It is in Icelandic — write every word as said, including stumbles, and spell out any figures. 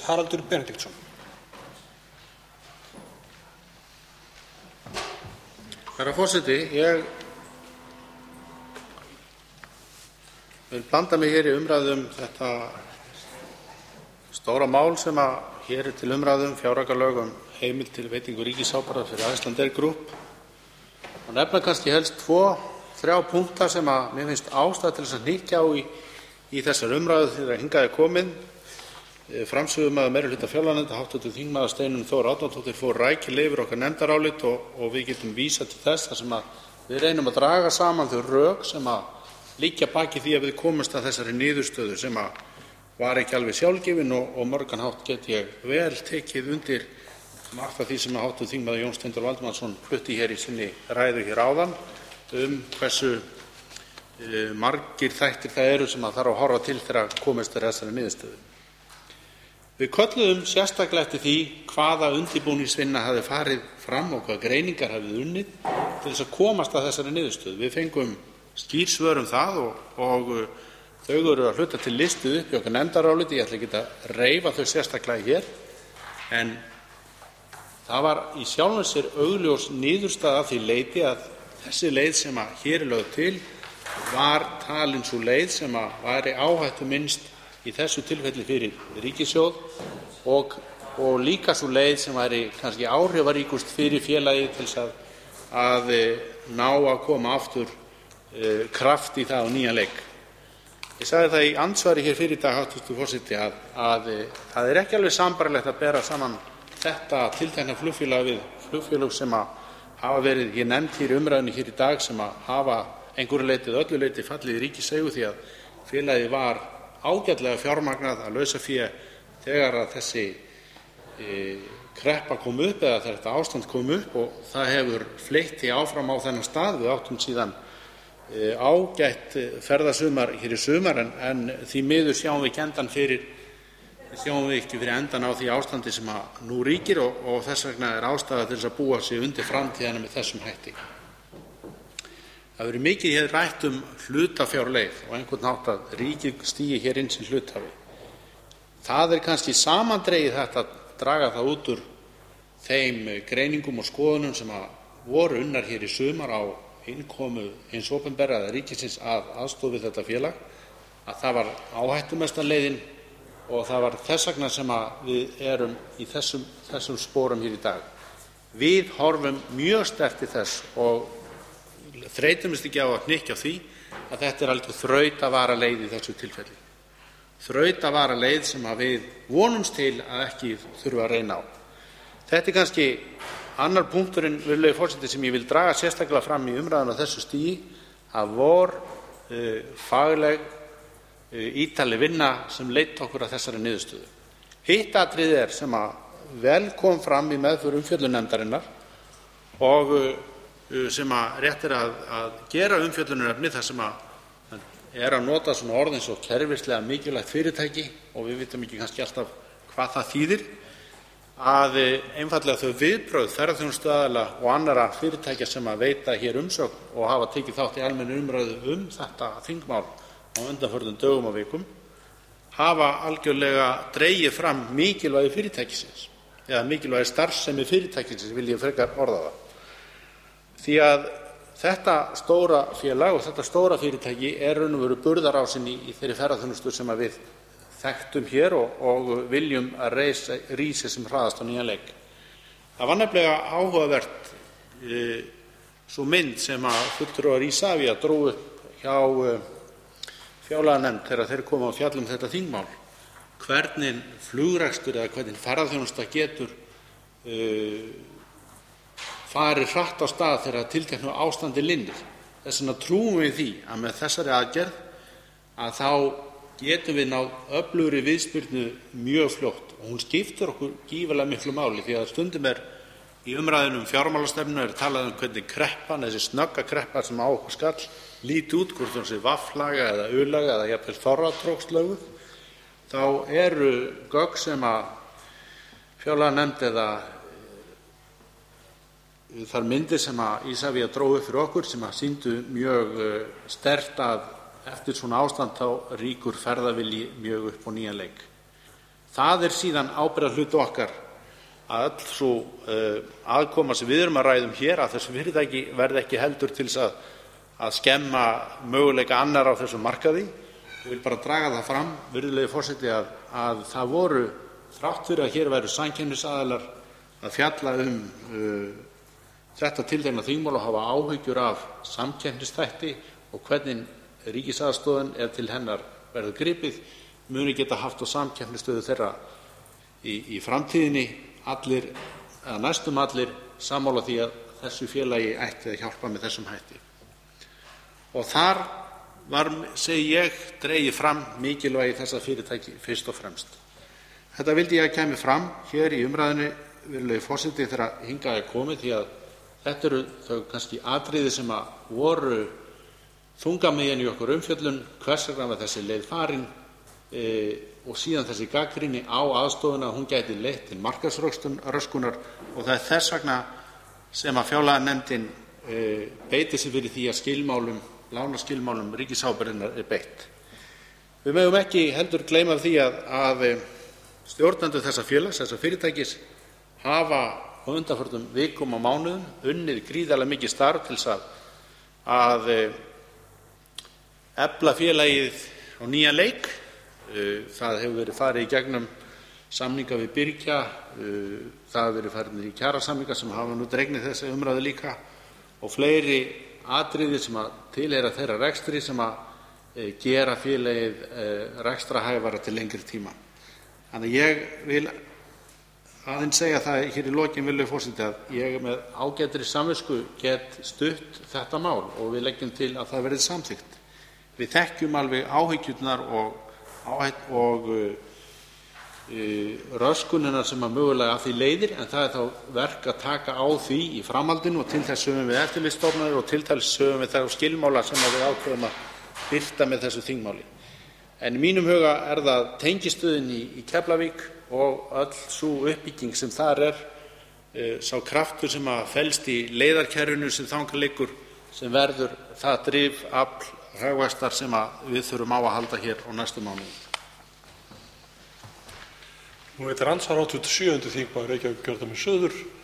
Haraldur Benediktsson. Herra forseti, ég vil blanda mig hér í umræðum þetta stóra mál sem að hér er til umræðum, fjáraukalög um heimild til veitingu ríkisábyrgðar fyrir Icelandair Group og nefna kannski helst tvo, þrjá punkta sem að mér finnst ástæða til þess að hnykkja á í, í þessar umræðu þegar hingað er komin. Framsögumaður meirihluta fjárlaganefndar, háttvirtur þingmaður Steinunn Þóra Árnadóttir, fór rækilega yfir okkar nefndarálit og, og við getum vísað til þess þar sem að við reynum að draga saman þau rök sem að liggja baki því að við komumst að þessari niðurstöðu sem að var ekki alveg sjálfgefin og, og mörgan hátt get ég vel tekið undir margt af því sem að háttvirtur þingmaður Jón Steindór Valdimarsson flutti hér í sinni ræðu hér áðan um hversu e, margir þættir það eru sem að þarf að horfa til þegar komist að þessari niðurstöðu. Við kölluðum sérstaklega eftir því hvaða undirbúningsvinna hafi farið fram og hvaða greiningar hafið unnið til þess að komast að þessari niðurstöðu. Við fengum skýr svör um það og, og þau eru að hluta til listuð upp í okkar nefndaráliti. Ég ætla ekki að reifa þau sérstaklega hér, en það var í sjálfu sér augljós niðurstaða að því leyti að þessi leið sem að hér er lögð til var talin sú leið sem að væri áhættuminnst í þessu tilfelli fyrir ríkissjóð og, og líka svo leið sem væri kannski áhrifaríkust fyrir félagið til þess að, að ná að koma aftur uh, kraft í það á nýjan leik. Ég sagði það í andsvari hér fyrir í dag, háttvirtur forseti, að, að það er ekki alveg sambærilegt að bera saman þetta tiltekna flugfélag við flugfélög sem að hafa verið hér nefnd hér í umræðunni hér í dag sem að hafa einhverju leyti eða öllu leyti fallið í ríkiseigu því að félagið var ágætlega fjármagnað að lausafé þegar að þessi e, kreppa kom upp eða þegar þetta ástand kom upp og það hefur fleytt því áfram á þennan stað. Við áttum síðan e, ágætt ferðasumar hér í sumar en, en því miður sjáum við ekki endan fyrir sjáum við ekki fyrir endan á því ástandi sem að nú ríkir og, og þess vegna er ástæða til þess að búa sig undir framtíðina með þessum hætti. Það verður mikið hér rætt um hlutafjárleið og einhvern hátt að ríkið stígi hér inn sem hluthafi. Það er kannski samandregið þetta að draga það út úr þeim greiningum og skoðunum sem að voru unnar hér í sumar á innkomu hins opinbera eða ríkisins að aðstoð við þetta félag, að það var áhættumesta leiðin og það var þess vegna sem að við erum í þessum, þessum sporum hér í dag. Við horfum mjög sterkt til þess og þreytumst ekki á að hnykkja á því að þetta er alveg þrautavara leið í þessu tilfelli. Þrautavara leið sem að við vonumst til að ekki þurfa að reyna á. Þetta er kannski annar punkturinn, virðulegi forseti, sem ég vil draga sérstaklega fram í umræðuna á þessu stigi, að vor uh, fagleg uh, ítarleg vinna sem leitt okkur að þessari niðurstöðu. Hitt atriði er sem að vel kom fram í meðför umfjöllunarnefndarinnar og uh, sem að rétt er að, að gera umfjöllunarefni þar sem að er að nota svona orð eins og kerfislega mikilvægt fyrirtæki og við vitum ekki kannski alltaf hvað það þýðir, að einfaldlega þau viðbrögð ferðaþjónustuaðila og annarra fyrirtækja sem að veita hér umsögn og hafa tekið þátt í almennu umræðu um þetta þingmál á undanförnum dögum og vikum hafa algjörlega dregið fram mikilvægi fyrirtækisins eða mikilvægi starfsemi fyrirtækisins, vil ég frekar orða það. Því að þetta stóra félag og þetta stóra fyrirtæki er raun og veru burðarásin í, í þeirri ferðaþjónustu sem við þekktum hér og, og viljum að reisa, rísi sem hraðast á nýjan leik. Það var nefnilega áhugavert e, svo mynd sem að fulltrúar Isavia dró upp hjá e, fjárlaganefnd þegar þeir koma á fjallum þetta þingmál. Hvernig flugrekstur eða hvernig ferðaþjónusta getur e, farið hratt á stað þegar tilteknu ástandi linnir. Þess vegna trúum við því að með þessari aðgerð að þá getum við náð öflugri viðspyrnu mjög fljótt og hún skiptir okkur gífurlega miklu máli því að stundum er í umræðunum um fjármálastefnu er talað um hvernig kreppan, þessi snögga kreppa sem á okkur skall, líti út, hvort hún sé vafflaga eða ulaga eða jafnvel þorratrókslögu, þá eru gögn sem að fjárlaganefnd eða þar myndir sem að Isavia dró upp fyrir okkur sem að sýndu mjög sterkt að eftir svona ástand þá ríkur ferðavilji mjög upp á nýjan leik. Það er síðan ábyrgðarhluti okkar að öll sú uh, aðkoma sem við erum að ræðum hér að þessu fyrirtæki verði ekki heldur til þess að, að skemma möguleika annar á þessum markaði. Ég vil bara draga það fram, virðulegi forseti, að, að það voru, þrátt fyrir að hér væru samkeppnisaðilar að fjalla um uh, þetta tiltekna þingmál og hafa áhyggjur af samkeppnisþætti og hvernig ríkisaðstoðin ef til hennar verður gripið muni geta haft á samkeppnisstöðu þeirra í, í framtíðinni, allir, eða næstum allir, sammála því að þessu félagi ætti að hjálpa með þessum hætti. Og þar var, segi ég, dregið fram mikilvægi þessa fyrirtæki fyrst og fremst. Þetta vildi ég að kæmi fram hér í umræðunni, virðulegi forseti, þegar hingað er komið, því að þetta eru þau kannski atriði sem að voru þungamegin í okkur umfjöllun, hvers vegna var þessi leið farin e, og síðan þessi gagnrýni á aðstofuna, hún gæti leitt til markaðsröskunar og það er þess vegna sem að fjárlaganefndin e, beiti sig fyrir því að skilmálum, lánaskilmálum ríkisábyrgðarinnar er beitt. Við megum ekki heldur gleyma því að, að stjórnendur þessa félags, þessa fyrirtækis, hafa á undanförnum vikum og mánuðum unnið gríðarlega mikið starf til þess að, að efla félagið á nýjan leik. Það hefur verið farið í gegnum samninga við Byrgja, það hefur verið farið í kjarasamninga sem hafa nú dregnið þessi umræðu líka og fleiri atriði sem að tilheyra þeirra rekstri sem að gera félagið rekstrahæfara til lengri tíma. Þannig ég vil aðeins segja það hér í lokin, virðulegi forseti, að ég með ágætri samvisku get stutt þetta mál og við leggjum til að það verði samþykkt. Við þekkjum alveg áhyggjurnar og, og uh, röskunina sem að mögulega af því leiðir, en það er þá verk að taka á því í framhaldinu og til þess höfum við eftirlitsstofnanir og til þess höfum við þær skilmála sem við ákveðum að birta með þessu þingmáli. En í mínum huga er það tengistöðin í, í Keflavík og öll sú uppbygging sem þar er, e, sá kraftur sem að felst í leiðarkerfinu sem þangað liggur, sem verður það drif afl hagvaxtar sem að við þurfum á að halda hér á næstu mánuðum. Nú veitir ansvar háttvirtur sjöundi þingmaður Reykjavíkurkjördæmis suður,